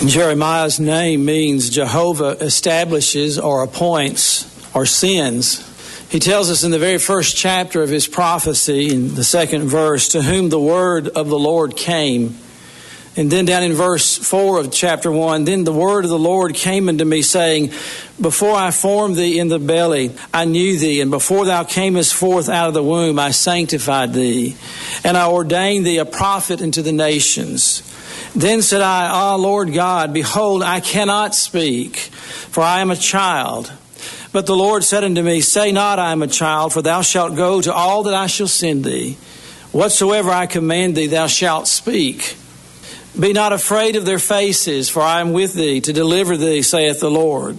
Jeremiah's name means Jehovah establishes or appoints or sends. He tells us in the very first chapter of his prophecy, in the second verse, to whom the word of the Lord came. And then down in verse 4 of chapter 1, then the word of the Lord came unto me, saying, before I formed thee in the belly, I knew thee, and before thou camest forth out of the womb, I sanctified thee, and I ordained thee a prophet unto the nations. Then said I, Ah, Lord God, behold, I cannot speak, for I am a child. But the Lord said unto me, say not, I am a child, for thou shalt go to all that I shall send thee. Whatsoever I command thee, thou shalt speak. Be not afraid of their faces, for I am with thee to deliver thee, saith the Lord.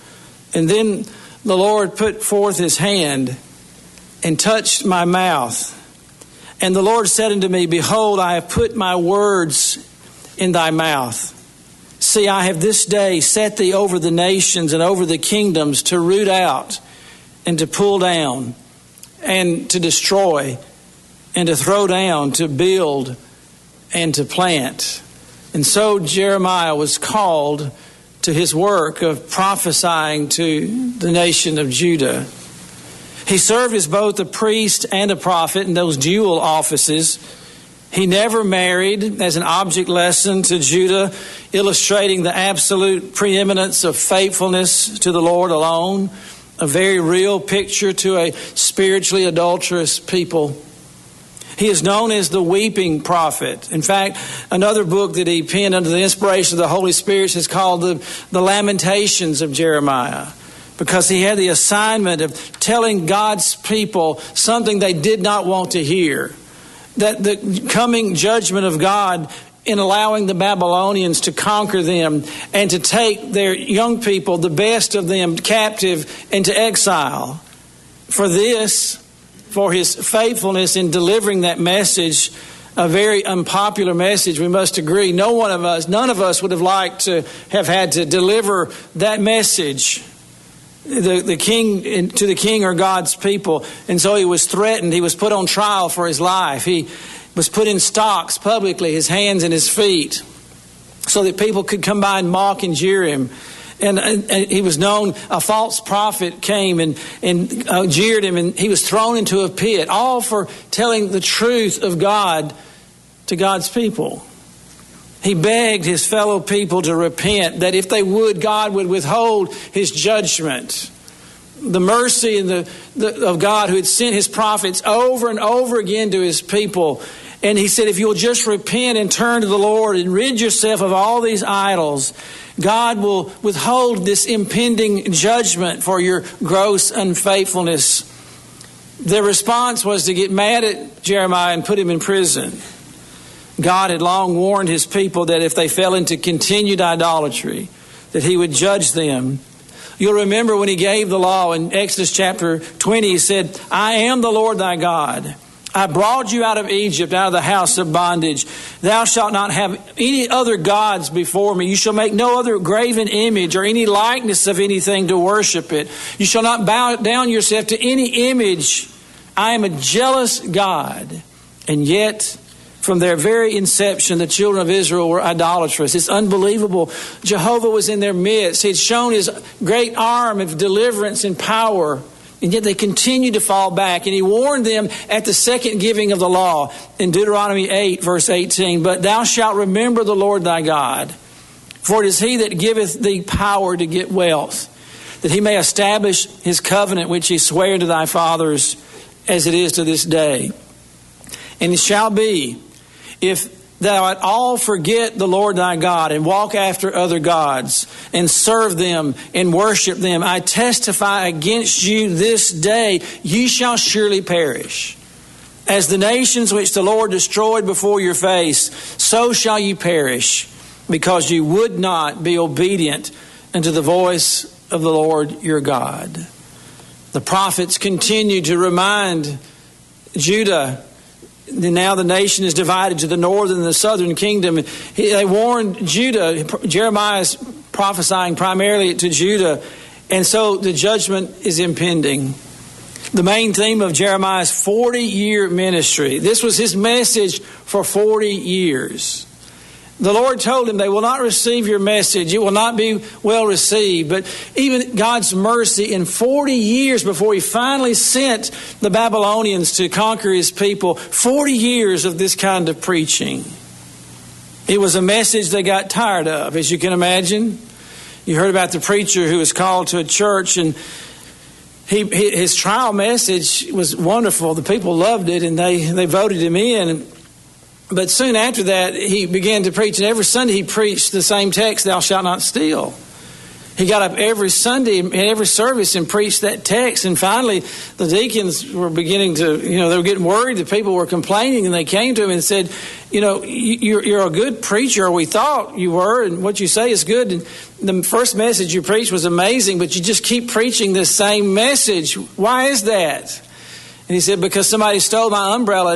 And then the Lord put forth his hand and touched my mouth. And the Lord said unto me, behold, I have put my words in thy mouth. See, I have this day set thee over the nations and over the kingdoms to root out and to pull down and to destroy and to throw down, to build and to plant. And so Jeremiah was called to his work of prophesying to the nation of Judah. He served as both a priest and a prophet in those dual offices. He never married, as an object lesson to Judah, illustrating the absolute preeminence of faithfulness to the Lord alone, a very real picture to a spiritually adulterous people. He is known as the weeping prophet. In fact, another book that he penned under the inspiration of the Holy Spirit is called the Lamentations of Jeremiah, because he had the assignment of telling God's people something they did not want to hear. That the coming judgment of God in allowing the Babylonians to conquer them and to take their young people, the best of them, captive into exile. For his faithfulness in delivering that message, a very unpopular message, we must agree. None of us would have liked to have had to deliver that message. The king or God's people. And so he was threatened. He was put on trial for his life. He was put in stocks publicly, his hands and his feet, so that people could come by and mock and jeer him. And he was known, a false prophet came and jeered him, and he was thrown into a pit, all for telling the truth of God to God's people. He begged his fellow people to repent, that if they would, God would withhold his judgment. The mercy of God, who had sent his prophets over and over again to his people. And he said, if you'll just repent and turn to the Lord and rid yourself of all these idols, God will withhold this impending judgment for your gross unfaithfulness. Their response was to get mad at Jeremiah and put him in prison. God had long warned his people that if they fell into continued idolatry, that he would judge them. You'll remember when he gave the law in Exodus chapter 20, he said, I am the Lord thy God. I brought you out of Egypt, out of the house of bondage. Thou shalt not have any other gods before me. You shall make no other graven image or any likeness of anything to worship it. You shall not bow down yourself to any image. I am a jealous God. And yet, from their very inception, the children of Israel were idolatrous. It's unbelievable. Jehovah was in their midst. He had shown his great arm of deliverance and power. And yet they continued to fall back. And he warned them at the second giving of the law in Deuteronomy 8, verse 18. But thou shalt remember the Lord thy God. For it is he that giveth thee power to get wealth, that he may establish his covenant which he sware to thy fathers, as it is to this day. And it shall be, if thou at all forget the Lord thy God and walk after other gods and serve them and worship them, I testify against you this day, ye shall surely perish. As the nations which the Lord destroyed before your face, so shall you perish, because you would not be obedient unto the voice of the Lord your God. The prophets continue to remind Judah. Now the nation is divided to the northern and the southern kingdom. They warned Judah. Jeremiah is prophesying primarily to Judah. And so the judgment is impending. The main theme of Jeremiah's 40-year ministry. This was his message for 40 years. The Lord told him, they will not receive your message. It will not be well received. But even God's mercy, in 40 years before he finally sent the Babylonians to conquer his people, 40 years of this kind of preaching. It was a message they got tired of, as you can imagine. You heard about the preacher who was called to a church, and his trial message was wonderful. The people loved it, and they voted him in. But soon after that, he began to preach, and every Sunday he preached the same text, thou shalt not steal. He got up every Sunday in every service and preached that text. And finally, the deacons were beginning to, they were getting worried. The people were complaining, and they came to him and said, you're a good preacher, or we thought you were, and what you say is good. And the first message you preached was amazing, but you just keep preaching this same message. Why is that? And he said, because somebody stole my umbrella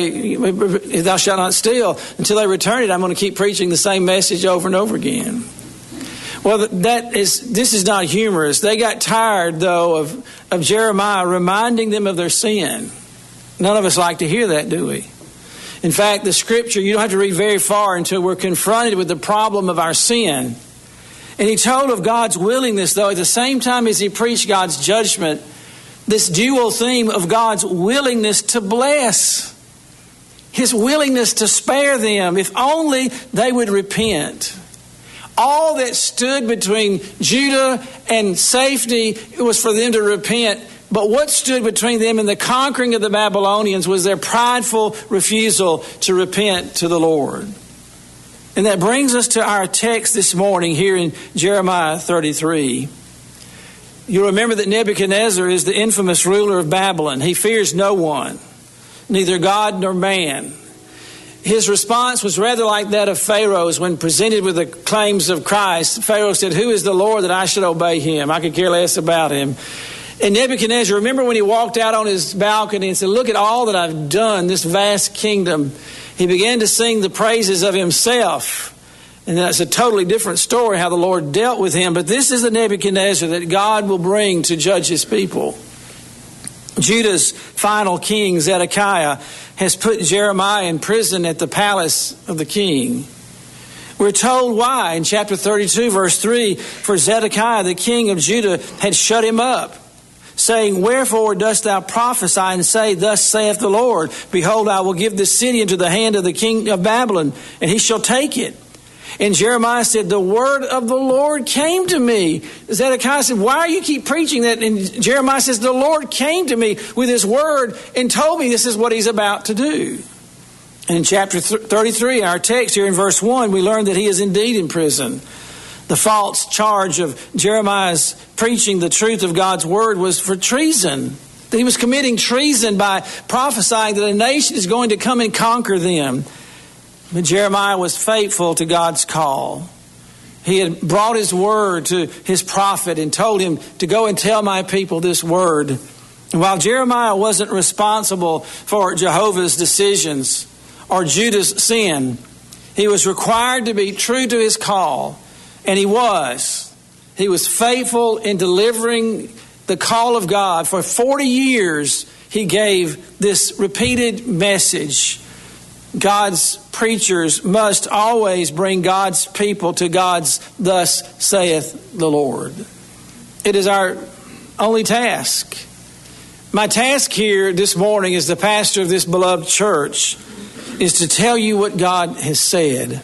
thou shalt not steal. Until they return it, I'm going to keep preaching the same message over and over again. Well, this is not humorous. They got tired, though, of Jeremiah reminding them of their sin. None of us like to hear that, do we? In fact, the scripture, you don't have to read very far until we're confronted with the problem of our sin. And he told of God's willingness, though, at the same time as he preached God's judgment, this dual theme of God's willingness to bless. His willingness to spare them if only they would repent. All that stood between Judah and safety was for them to repent. But what stood between them and the conquering of the Babylonians was their prideful refusal to repent to the Lord. And that brings us to our text this morning here in Jeremiah 33. You'll remember that Nebuchadnezzar is the infamous ruler of Babylon. He fears no one, neither God nor man. His response was rather like that of Pharaoh's when presented with the claims of Christ. Pharaoh said, who is the Lord that I should obey him? I could care less about him. And Nebuchadnezzar, remember when he walked out on his balcony and said, look at all that I've done, this vast kingdom. He began to sing the praises of himself. And that's a totally different story how the Lord dealt with him. But this is the Nebuchadnezzar that God will bring to judge his people. Judah's final king, Zedekiah, has put Jeremiah in prison at the palace of the king. We're told why in chapter 32, verse 3, for Zedekiah, the king of Judah, had shut him up, saying, wherefore dost thou prophesy and say, thus saith the Lord, behold, I will give this city into the hand of the king of Babylon, and he shall take it. And Jeremiah said, the word of the Lord came to me. Zedekiah said, why do you keep preaching that? And Jeremiah says, the Lord came to me with his word and told me this is what he's about to do. And in chapter 33, our text here in verse 1, we learn that he is indeed in prison. The false charge of Jeremiah's preaching the truth of God's word was for treason. That he was committing treason by prophesying that a nation is going to come and conquer them. But Jeremiah was faithful to God's call. He had brought his word to his prophet and told him to go and tell my people this word. And while Jeremiah wasn't responsible for Jehovah's decisions or Judah's sin, he was required to be true to his call. And he was. He was faithful in delivering the call of God. For 40 years, he gave this repeated message. God's preachers must always bring God's people to God's thus saith the Lord. It is our only task. My task here this morning as the pastor of this beloved church is to tell you what God has said.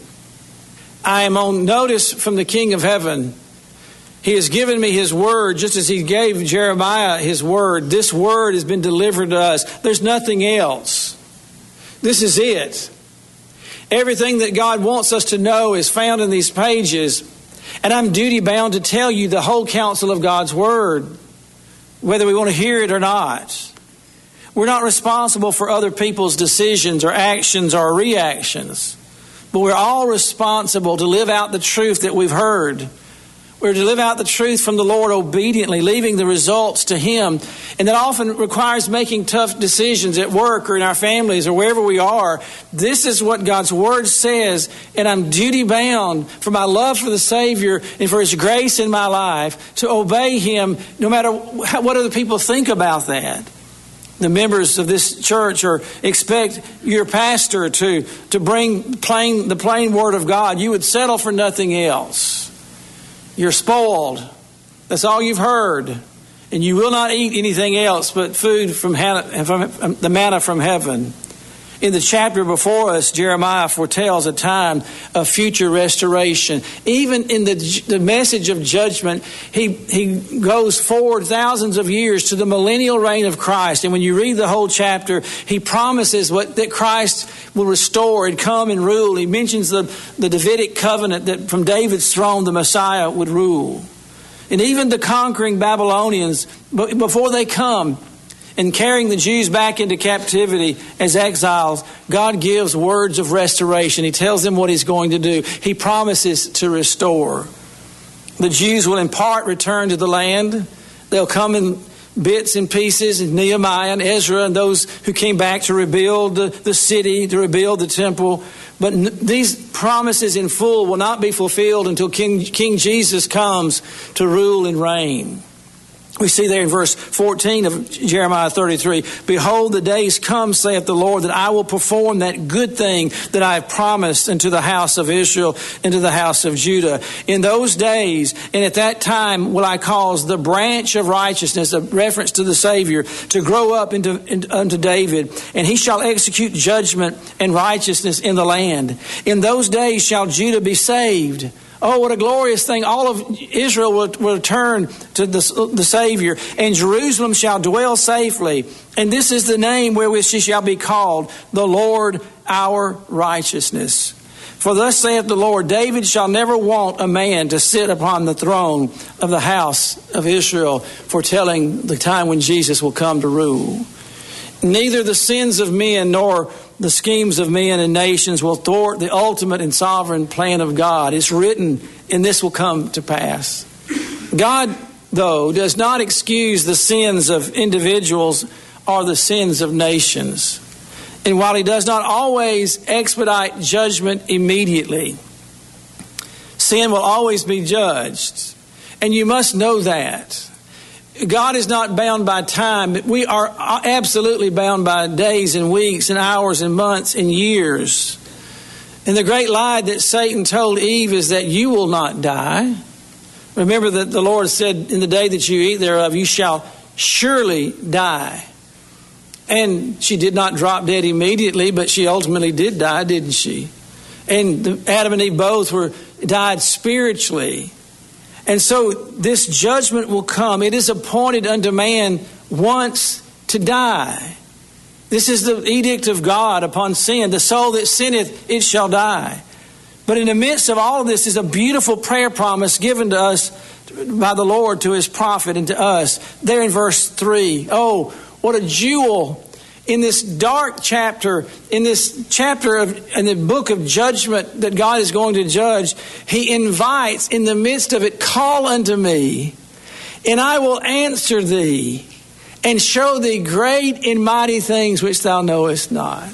I am on notice from the King of Heaven. He has given me his word just as he gave Jeremiah his word. This word has been delivered to us. There's nothing else. This is it. Everything that God wants us to know is found in these pages. And I'm duty bound to tell you the whole counsel of God's word, whether we want to hear it or not. We're not responsible for other people's decisions or actions or reactions. But we're all responsible to live out the truth that we've heard. We're to live out the truth from the Lord obediently, leaving the results to him. And that often requires making tough decisions at work or in our families or wherever we are. This is what God's word says, and I'm duty bound for my love for the Savior and for his grace in my life to obey him no matter what other people think about that. The members of this church expect your pastor to bring the plain word of God. You would settle for nothing else. You're spoiled. That's all you've heard. And you will not eat anything else but food from the manna from heaven. In the chapter before us, Jeremiah foretells a time of future restoration. Even in the message of judgment, he goes forward thousands of years to the millennial reign of Christ. And when you read the whole chapter, he promises that Christ will restore and come and rule. He mentions the Davidic covenant that from David's throne the Messiah would rule. And even the conquering Babylonians, before they come, and carrying the Jews back into captivity as exiles, God gives words of restoration. He tells them what he's going to do. He promises to restore. The Jews will in part return to the land. They'll come in bits and pieces, and Nehemiah and Ezra and those who came back to rebuild the city, to rebuild the temple. But these promises in full will not be fulfilled until King Jesus comes to rule and reign. We see there in verse 14 of Jeremiah 33, "Behold, the days come, saith the Lord, that I will perform that good thing that I have promised unto the house of Israel and to the house of Judah. In those days and at that time will I cause the branch of righteousness," a reference to the Savior, "to grow up unto David, and he shall execute judgment and righteousness in the land. In those days shall Judah be saved." Oh, what a glorious thing. All of Israel will turn to the Savior, and Jerusalem shall dwell safely. And this is the name wherewith she shall be called, the Lord our righteousness. For thus saith the Lord, David shall never want a man to sit upon the throne of the house of Israel, foretelling the time when Jesus will come to rule. Neither the sins of men nor the schemes of men and nations will thwart the ultimate and sovereign plan of God. It's written, and this will come to pass. God, though, does not excuse the sins of individuals or the sins of nations. And while he does not always expedite judgment immediately, sin will always be judged. And you must know that. God is not bound by time. We are absolutely bound by days and weeks and hours and months and years. And the great lie that Satan told Eve is that you will not die. Remember that the Lord said, in the day that you eat thereof, you shall surely die. And she did not drop dead immediately, but she ultimately did die, didn't she? And Adam and Eve both died spiritually. And so this judgment will come. It is appointed unto man once to die. This is the edict of God upon sin. The soul that sinneth, it shall die. But in the midst of all of this is a beautiful prayer promise given to us by the Lord to his prophet and to us. There in verse 3. Oh, what a jewel in this dark chapter, in the book of judgment that God is going to judge. He invites in the midst of it, call unto me, and I will answer thee, and show thee great and mighty things which thou knowest not.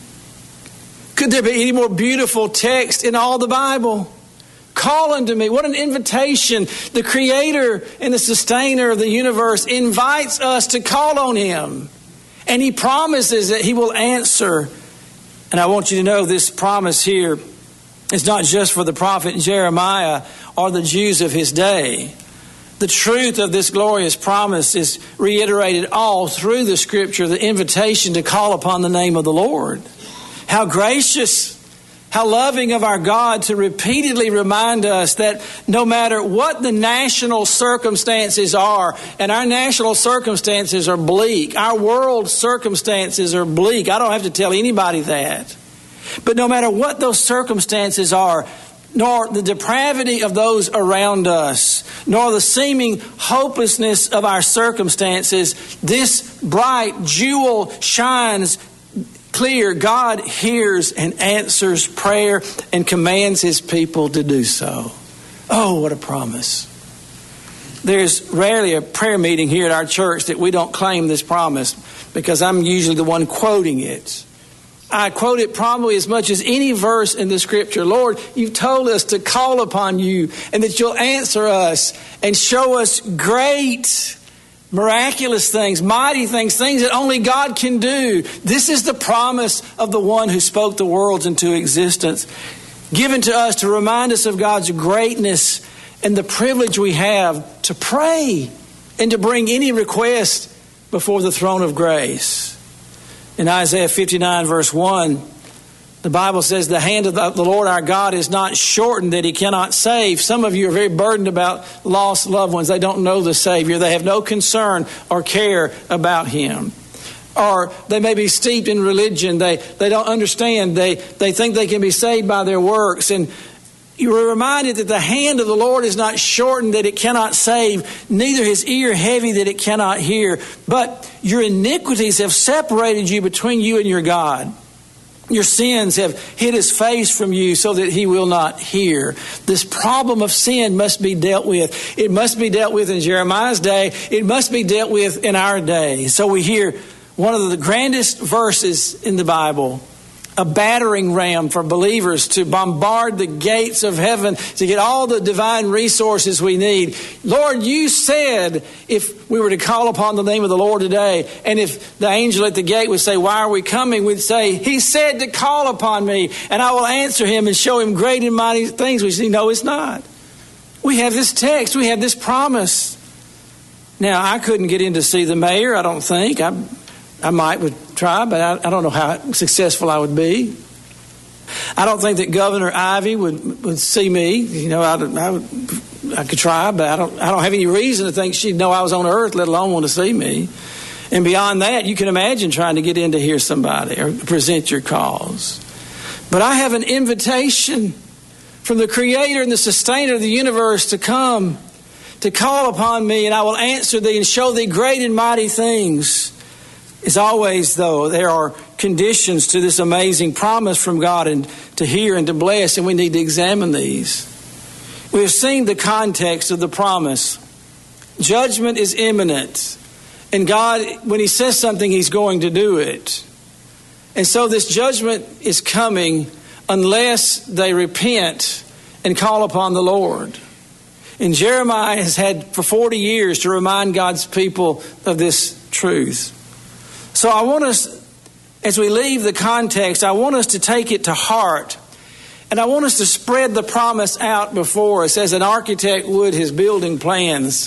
Could there be any more beautiful text in all the Bible? Call unto me. What an invitation. The creator and the sustainer of the universe invites us to call on him. And he promises that he will answer. And I want you to know this promise here is not just for the prophet Jeremiah or the Jews of his day. The truth of this glorious promise is reiterated all through the scripture, the invitation to call upon the name of the Lord. How gracious, how loving of our God to repeatedly remind us that no matter what the national circumstances are, and our national circumstances are bleak, our world circumstances are bleak. I don't have to tell anybody that. But no matter what those circumstances are, nor the depravity of those around us, nor the seeming hopelessness of our circumstances, this bright jewel shines clear. God hears and answers prayer and commands his people to do so. Oh, what a promise. There's rarely a prayer meeting here at our church that we don't claim this promise, because I'm usually the one quoting it. I quote it probably as much as any verse in the scripture. Lord, you've told us to call upon you and that you'll answer us and show us great, miraculous things, mighty things, things that only God can do. This is the promise of the one who spoke the worlds into existence, given to us to remind us of God's greatness and the privilege we have to pray and to bring any request before the throne of grace. In Isaiah 59 verse 1, the Bible says, the hand of the Lord our God is not shortened that he cannot save. Some of you are very burdened about lost loved ones. They don't know the Savior. They have no concern or care about him. Or they may be steeped in religion. They don't understand. They think they can be saved by their works. And you are reminded that the hand of the Lord is not shortened that it cannot save, neither his ear heavy that it cannot hear. But your iniquities have separated you between you and your God. Your sins have hid his face from you so that he will not hear. This problem of sin must be dealt with. It must be dealt with in Jeremiah's day. It must be dealt with in our day. So we hear one of the grandest verses in the Bible, a battering ram for believers to bombard the gates of heaven to get all the divine resources we need. Lord, you said if we were to call upon the name of the Lord today, and if the angel at the gate would say, why are we coming? We'd say, he said to call upon me, and I will answer him and show him great and mighty things which he know it's not. We have this text. We have this promise. Now, I couldn't get in to see the mayor, I don't think. I might would try, but I don't know how successful I would be. I don't think that Governor Ivey would see me. You know, I could try, but I don't have any reason to think she'd know I was on earth, let alone want to see me. And beyond that, you can imagine trying to get in to hear somebody or present your cause. But I have an invitation from the Creator and the Sustainer of the universe to come, to call upon me, and I will answer thee and show thee great and mighty things. As always, though, there are conditions to this amazing promise from God and to hear and to bless, and we need to examine these. We have seen the context of the promise. Judgment is imminent, and God, when he says something, he's going to do it. And so this judgment is coming unless they repent and call upon the Lord. And Jeremiah has had for 40 years to remind God's people of this truth. So I want us, as we leave the context, I want us to take it to heart. And I want us to spread the promise out before us as an architect would his building plans.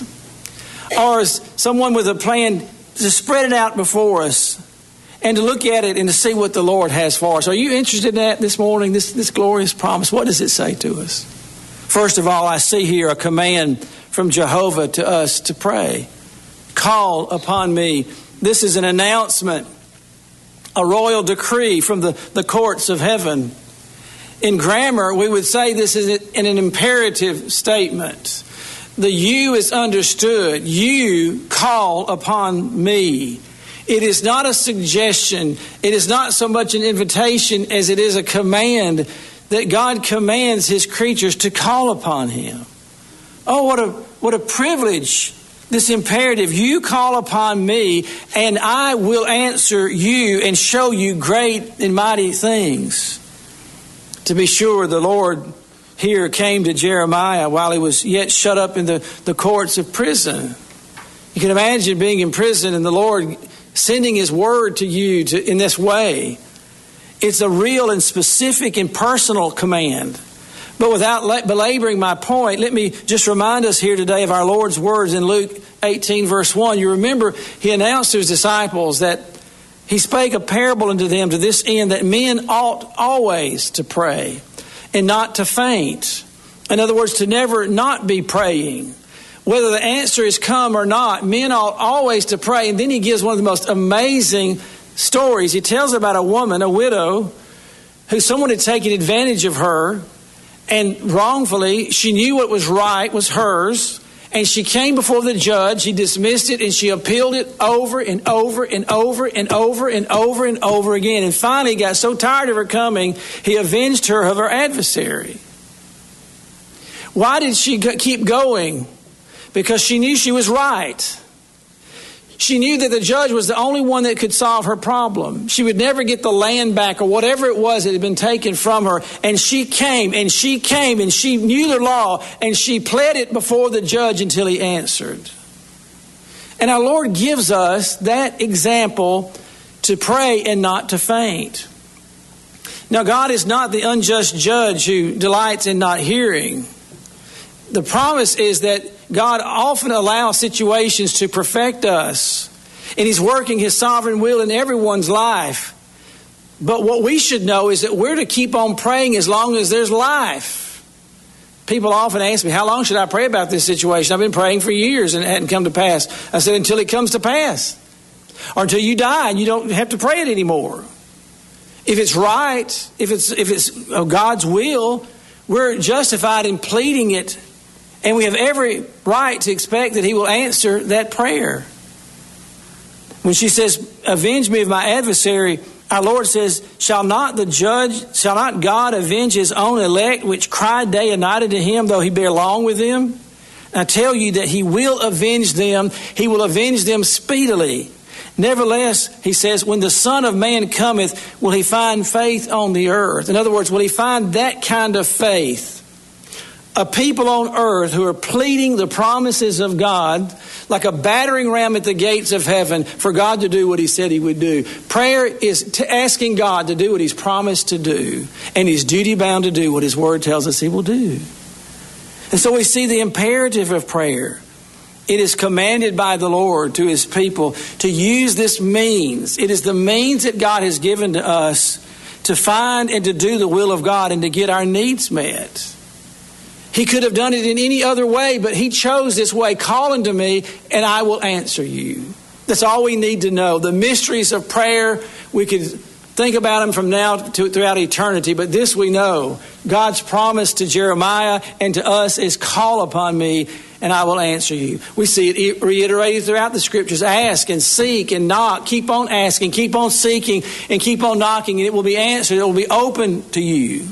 Or as someone with a plan, to spread it out before us and to look at it and to see what the Lord has for us. Are you interested in that this morning, this glorious promise? What does it say to us? First of all, I see here a command from Jehovah to us to pray. Call upon me. This is an announcement, a royal decree from the courts of heaven. In grammar, we would say this is an imperative statement. The you is understood. You call upon me. It is not a suggestion. It is not so much an invitation as it is a command that God commands his creatures to call upon him. Oh, what a privilege. This imperative, you call upon me and I will answer you and show you great and mighty things. To be sure, the Lord here came to Jeremiah while he was yet shut up in the courts of prison. You can imagine being in prison and the Lord sending his word to you in this way. It's a real and specific and personal command. But without belaboring my point, let me just remind us here today of our Lord's words in Luke 18 verse 1. You remember he announced to his disciples that he spake a parable unto them to this end, that men ought always to pray and not to faint. In other words, to never not be praying. Whether the answer is come or not, men ought always to pray. And then he gives one of the most amazing stories. He tells about a woman, a widow, who someone had taken advantage of her. And wrongfully, she knew what was right was hers. And she came before the judge. He dismissed it and she appealed it over and over and over and over and over and over again. And finally got so tired of her coming, he avenged her of her adversary. Why did she keep going? Because she knew she was right. She knew that the judge was the only one that could solve her problem. She would never get the land back or whatever it was that had been taken from her. And she came and she came and she knew the law and she pled it before the judge until he answered. And our Lord gives us that example to pray and not to faint. Now, God is not the unjust judge who delights in not hearing. The promise is that God often allows situations to perfect us, and He's working His sovereign will in everyone's life. But what we should know is that we're to keep on praying as long as there's life. People often ask me, how long should I pray about this situation? I've been praying for years and it hadn't come to pass. I said, until it comes to pass. Or until you die and you don't have to pray it anymore. If it's right, if it's God's will, we're justified in pleading it. And we have every right to expect that He will answer that prayer. When she says, avenge me of my adversary, our Lord says, shall not God avenge His own elect, which cry day and night unto Him, though He bear long with them? I tell you that He will avenge them. He will avenge them speedily. Nevertheless, He says, when the Son of Man cometh, will He find faith on the earth? In other words, will He find that kind of faith? A people on earth who are pleading the promises of God like a battering ram at the gates of heaven for God to do what He said He would do. Prayer is asking God to do what He's promised to do, and He's duty bound to do what His Word tells us He will do. And so we see the imperative of prayer. It is commanded by the Lord to His people to use this means. It is the means that God has given to us to find and to do the will of God and to get our needs met. He could have done it in any other way, but He chose this way. Call unto me, and I will answer you. That's all we need to know. The mysteries of prayer, we could think about them from now to throughout eternity, but this we know. God's promise to Jeremiah and to us is, call upon me, and I will answer you. We see it reiterated throughout the Scriptures. Ask and seek and knock. Keep on asking, keep on seeking, and keep on knocking, and it will be answered. It will be open to you.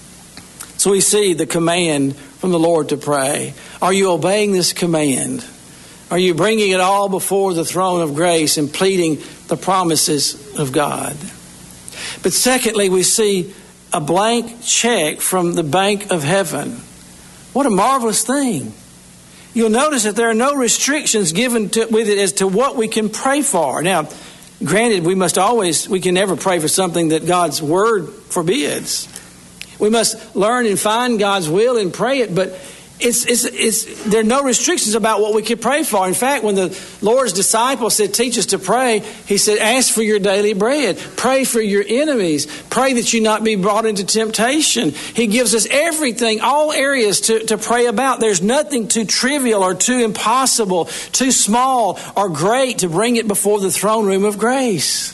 So we see the command from the Lord to pray. Are you obeying this command? Are you bringing it all before the throne of grace and pleading the promises of God? But secondly, we see a blank check from the bank of heaven. What a marvelous thing. You'll notice that there are no restrictions given with it as to what we can pray for. Now, granted, we can never pray for something that God's Word forbids. We must learn and find God's will and pray it, but there are no restrictions about what we can pray for. In fact, when the Lord's disciples said, teach us to pray, He said, ask for your daily bread. Pray for your enemies. Pray that you not be brought into temptation. He gives us everything, all areas to pray about. There's nothing too trivial or too impossible, too small or great to bring it before the throne room of grace.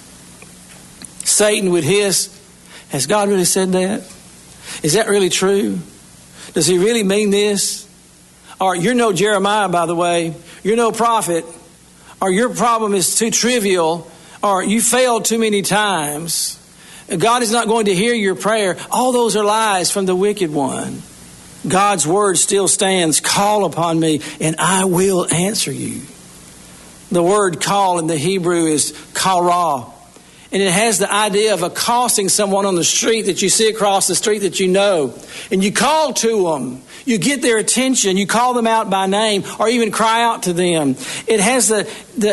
Satan would hiss, has God really said that? Is that really true? Does He really mean this? Or you're no Jeremiah, by the way. You're no prophet. Or your problem is too trivial. Or you failed too many times. God is not going to hear your prayer. All those are lies from the wicked one. God's word still stands. Call upon me and I will answer you. The word call in the Hebrew is kara. And it has the idea of accosting someone on the street that you see across the street that you know. And you call to them. You get their attention. You call them out by name or even cry out to them. It has the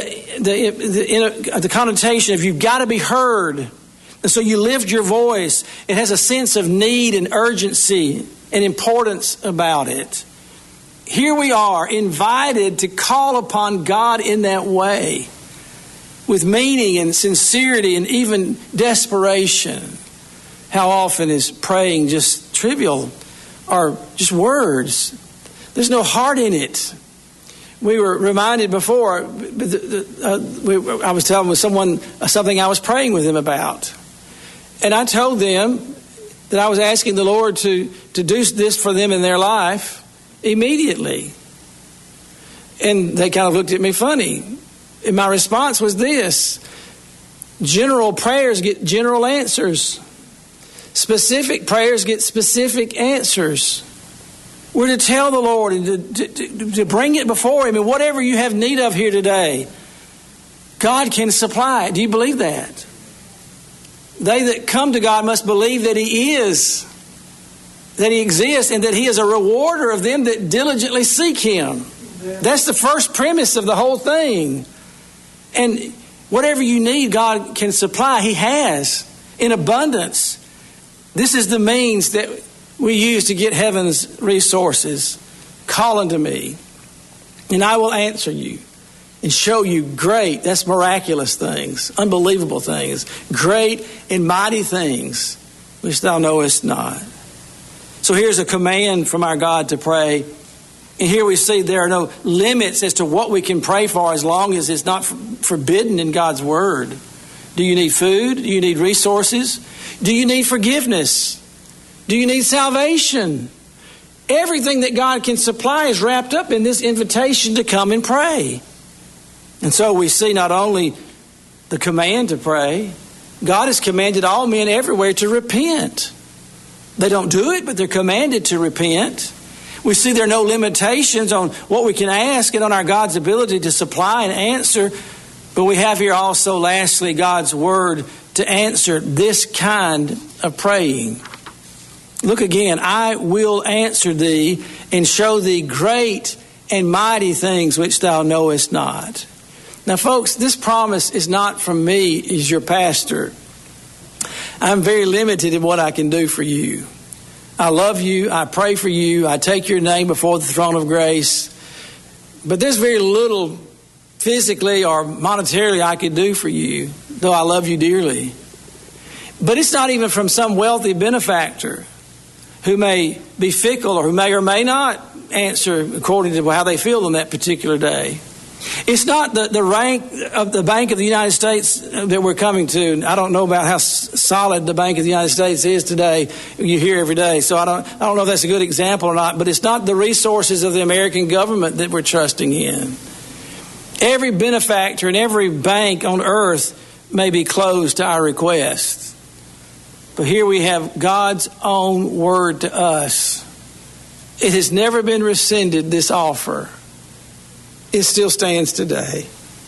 connotation of you've got to be heard. And so you lift your voice. It has a sense of need and urgency and importance about it. Here we are, invited to call upon God in that way, with meaning and sincerity and even desperation. How often is praying just trivial or just words? There's no heart in it. We were reminded before, I was telling with someone something I was praying with them about. And I told them that I was asking the Lord to do this for them in their life immediately. And they kind of looked at me funny. And my response was this: general prayers get general answers. Specific prayers get specific answers. We're to tell the Lord and to bring it before Him. And whatever you have need of here today, God can supply it. Do you believe that? They that come to God must believe that He is, that He exists, and that He is a rewarder of them that diligently seek Him. That's the first premise of the whole thing. And whatever you need, God can supply. He has in abundance. This is the means that we use to get heaven's resources. Call unto me, and I will answer you and show you great, that's miraculous things, unbelievable things, great and mighty things which thou knowest not. So here's a command from our God to pray. And here we see there are no limits as to what we can pray for as long as it's not forbidden in God's word. Do you need food? Do you need resources? Do you need forgiveness? Do you need salvation? Everything that God can supply is wrapped up in this invitation to come and pray. And so we see not only the command to pray, God has commanded all men everywhere to repent. They don't do it, but they're commanded to repent. We see there are no limitations on what we can ask and on our God's ability to supply and answer. But we have here also, lastly, God's word to answer this kind of praying. Look again. I will answer thee and show thee great and mighty things which thou knowest not. Now, folks, this promise is not from me as your pastor. I'm very limited in what I can do for you. I love you. I pray for you. I take your name before the throne of grace. But there's very little physically or monetarily I could do for you, though I love you dearly. But it's not even from some wealthy benefactor who may be fickle or who may or may not answer according to how they feel on that particular day. It's not the rank of the Bank of the United States that we're coming to. I don't know about how solid the Bank of the United States is today. You hear every day. So I don't know if that's a good example or not, but it's not the resources of the American government that we're trusting in. Every benefactor and every bank on earth may be closed to our request. But here we have God's own word to us. It has never been rescinded, this offer. It still stands today.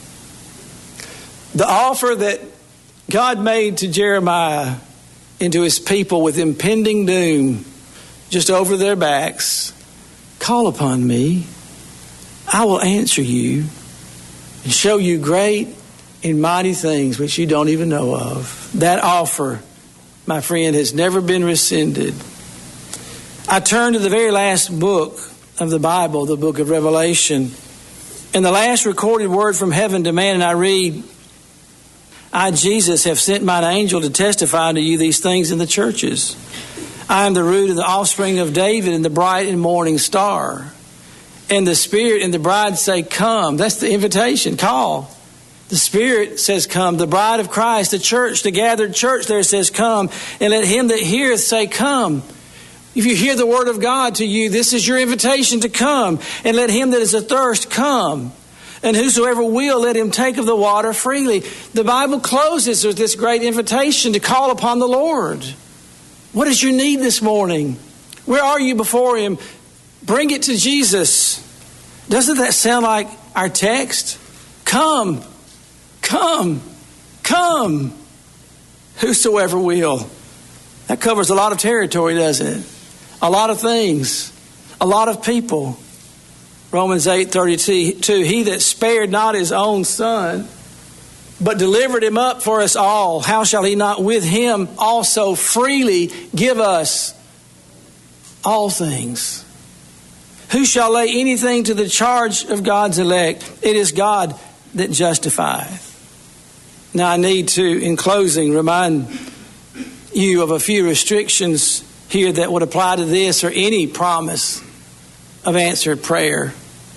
The offer that God made to Jeremiah and to his people with impending doom just over their backs. Call upon me. I will answer you and show you great and mighty things which you don't even know of. That offer, my friend, has never been rescinded. I turn to the very last book of the Bible, the book of Revelation. And the last recorded word from heaven to man, and I read, I, Jesus, have sent mine angel to testify to you these things in the churches. I am the root and the offspring of David and the bright and morning star. And the Spirit and the bride say, come. That's the invitation. Call. The Spirit says, come. The bride of Christ, the church, the gathered church there says, come. And let him that heareth say, come. If you hear the word of God to you, this is your invitation to come. And let him that is athirst come. And whosoever will, let him take of the water freely. The Bible closes with this great invitation to call upon the Lord. What is your need this morning? Where are you before him? Bring it to Jesus. Doesn't that sound like our text? Come, come, come. Whosoever will. That covers a lot of territory, doesn't it? A lot of things, a lot of people. Romans 8:32, he that spared not his own son, but delivered him up for us all, how shall he not with him also freely give us all things? Who shall lay anything to the charge of God's elect? It is God that justifieth. Now I need to, in closing, remind you of a few restrictions here that would apply to this or any promise of answered prayer.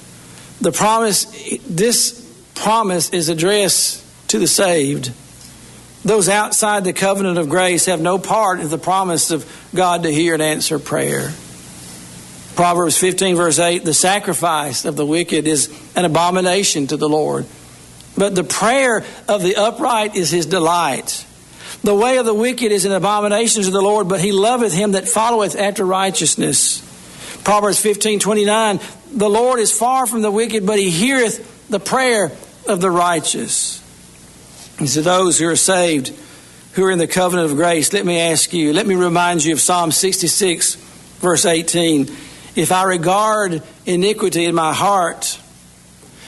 This promise is addressed to the saved. Those outside the covenant of grace have no part in the promise of God to hear and answer prayer. Proverbs 15 verse 8, the sacrifice of the wicked is an abomination to the Lord, but the prayer of the upright is his delight. The way of the wicked is an abomination to the Lord, but he loveth him that followeth after righteousness. Proverbs 15:29, the Lord is far from the wicked, but he heareth the prayer of the righteous. And to those who are saved, who are in the covenant of grace, let me remind you of Psalm 66, verse 18. If I regard iniquity in my heart,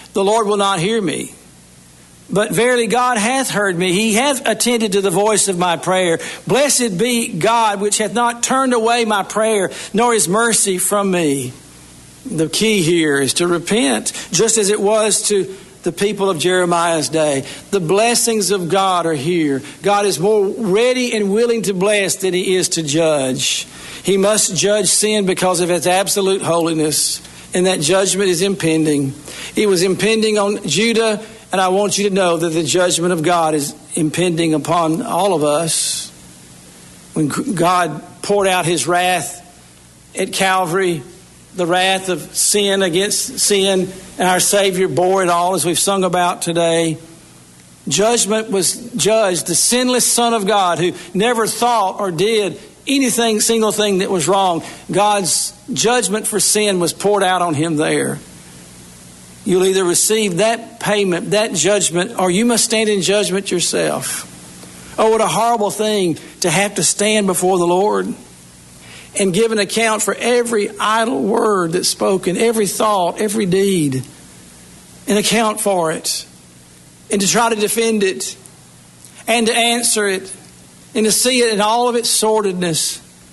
the Lord will not hear me. But verily God hath heard me. He hath attended to the voice of my prayer. Blessed be God, which hath not turned away my prayer, nor his mercy from me. The key here is to repent, just as it was to the people of Jeremiah's day. The blessings of God are here. God is more ready and willing to bless than he is to judge. He must judge sin because of its absolute holiness, and that judgment is impending. It was impending on Judah, and I want you to know that the judgment of God is impending upon all of us. When God poured out his wrath at Calvary, the wrath of sin against sin, and our Savior bore it all, as we've sung about today. Judgment was judged. The sinless Son of God, who never thought or did anything, single thing that was wrong, God's judgment for sin was poured out on him there. You'll either receive that payment, that judgment, or you must stand in judgment yourself. Oh, what a horrible thing to have to stand before the Lord and give an account for every idle word that's spoken, every thought, every deed, and account for it, and to try to defend it, and to answer it, and to see it in all of its sordidness.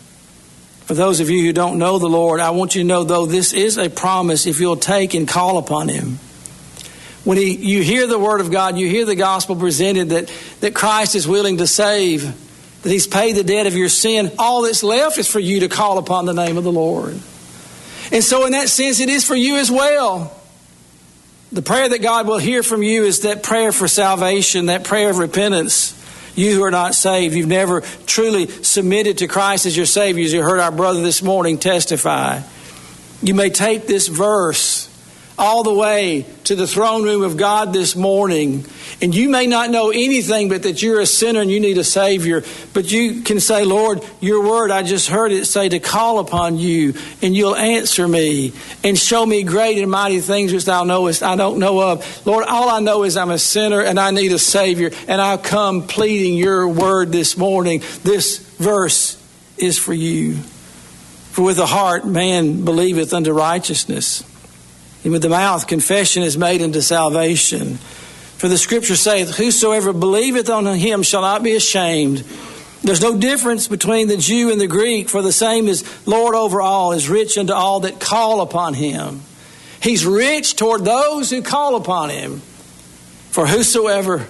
For those of you who don't know the Lord, I want you to know, though, this is a promise if you'll take and call upon him. When you hear the word of God, you hear the gospel presented that Christ is willing to save, that he's paid the debt of your sin, all that's left is for you to call upon the name of the Lord. And so in that sense, it is for you as well. The prayer that God will hear from you is that prayer for salvation, that prayer of repentance. You who are not saved, you've never truly submitted to Christ as your Savior, as you heard our brother this morning testify. You may take this verse all the way to the throne room of God this morning, and you may not know anything but that you're a sinner and you need a Savior, but you can say, Lord, your word, I just heard it say to call upon you, and you'll answer me and show me great and mighty things which thou knowest I don't know of. Lord, all I know is I'm a sinner and I need a Savior, and I'll come pleading your word this morning. This verse is for you. For with the heart man believeth unto righteousness, and with the mouth confession is made unto salvation. For the scripture saith, whosoever believeth on him shall not be ashamed. There's no difference between the Jew and the Greek, for the same is Lord over all, is rich unto all that call upon him. He's rich toward those who call upon him. For whosoever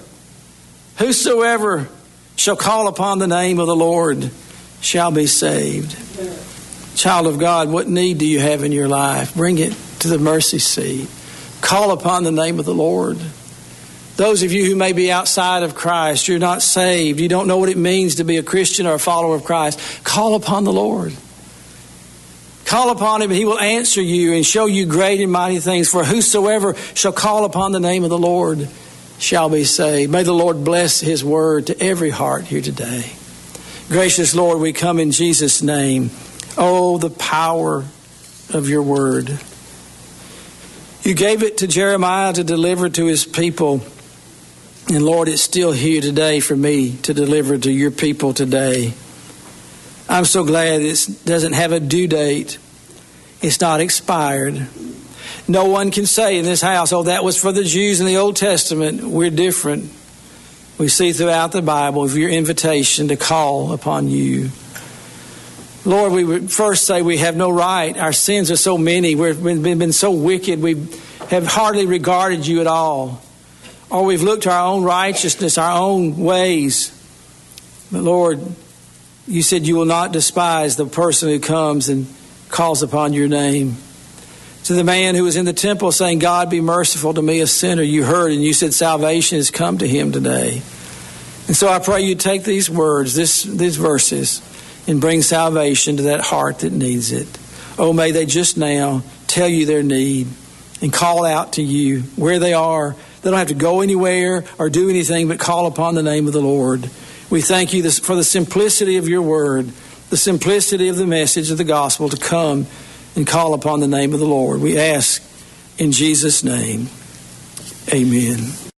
shall call upon the name of the Lord shall be saved. Child of God, what need do you have in your life? Bring it to the mercy seat. Call upon the name of the Lord. Those of you who may be outside of Christ, you're not saved, you don't know what it means to be a Christian or a follower of Christ, call upon the Lord. Call upon him and he will answer you and show you great and mighty things. For whosoever shall call upon the name of the Lord shall be saved. May the Lord bless his word to every heart here today. Gracious Lord, we come in Jesus' name. Oh, the power of your word. You gave it to Jeremiah to deliver to his people. And Lord, it's still here today for me to deliver to your people today. I'm so glad it doesn't have a due date. It's not expired. No one can say in this house, oh, that was for the Jews in the Old Testament. We're different. We see throughout the Bible of your invitation to call upon you. Lord, we would first say we have no right. Our sins are so many. We've been so wicked. We have hardly regarded you at all. Or we've looked to our own righteousness, our own ways. But Lord, you said you will not despise the person who comes and calls upon your name. To the man who was in the temple saying, God, be merciful to me, a sinner, you heard, and you said salvation has come to him today. And so I pray you take these words, these verses, and bring salvation to that heart that needs it. Oh, may they just now tell you their need and call out to you where they are. They don't have to go anywhere or do anything but call upon the name of the Lord. We thank you for the simplicity of your word, the simplicity of the message of the gospel to come and call upon the name of the Lord. We ask in Jesus' name, amen.